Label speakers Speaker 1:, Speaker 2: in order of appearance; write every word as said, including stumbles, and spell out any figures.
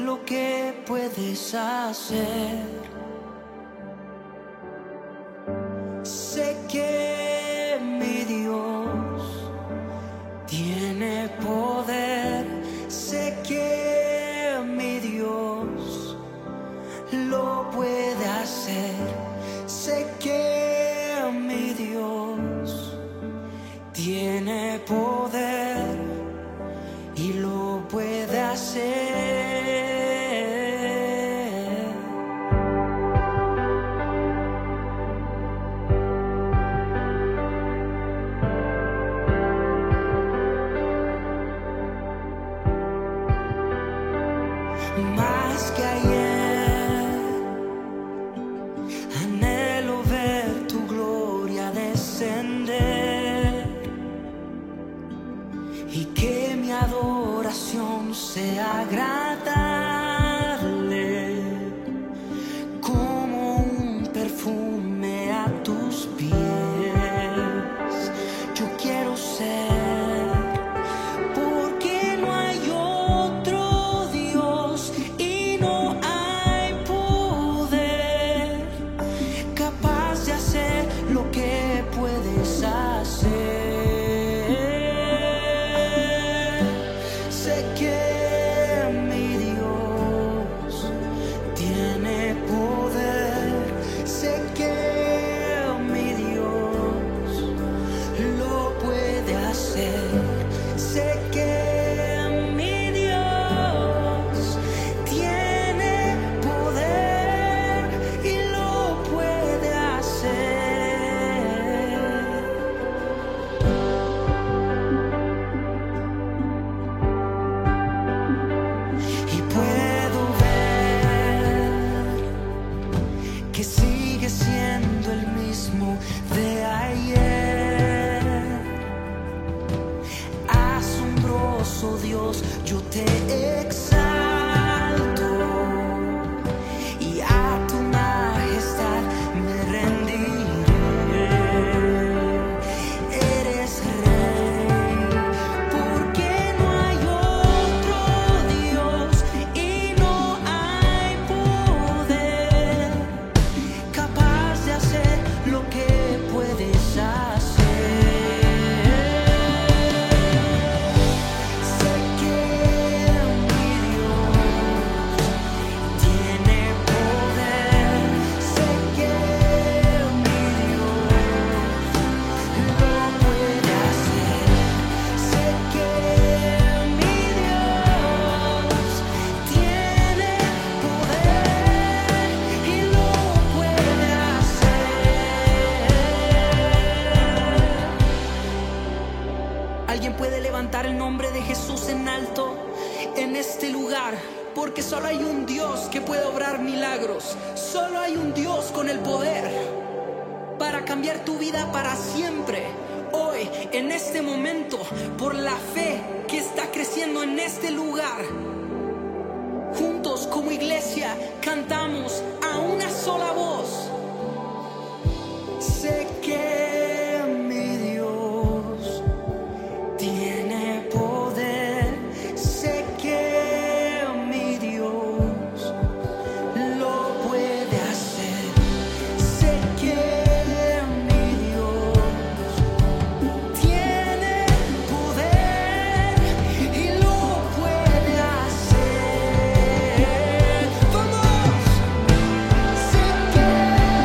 Speaker 1: lo que puedes hacer. Sé que mi Dios tiene poder. Sé que mi Dios lo puede hacer. Sé que mi Dios tiene poder y lo puede hacer. Más que ayer, anhelo ver tu gloria descender y que mi adoración sea agradable como un perfume a tus pies. Yo quiero ser, porque no hay otro Dios y no hay poder capaz de hacer lo que puedes hacer. Sé que mi Dios tiene poder. Sé que mi Dios lo puede hacer. Sé que mi Dios tiene poder y lo puede hacer. Y puedo ver que sigue siendo el mismo de ayer. Asombroso Dios, yo te exalto y a tu majestad me rendiré. Eres rey, porque no hay otro Dios y no hay poder capaz de hacer lo que puedes hacer. Sé que mi Dios tiene poder. Sé que mi Dios lo puede hacer. Sé que mi Dios tiene poder y lo puede hacer. Alguien puede levantar el nombre de Jesús en alto en este lugar, porque solo hay un Dios que puede obrar milagros. Solo hay un Dios con el poder para cambiar tu vida para siempre. Hoy, en este momento, por la fe que está creciendo en este lugar, juntos como iglesia cantamos a una sola voz. Sé que mi Dios tiene poder. Sé que mi Dios lo puede hacer. Sé que mi Dios tiene poder y lo puede hacer. ¡Vamos! Sé que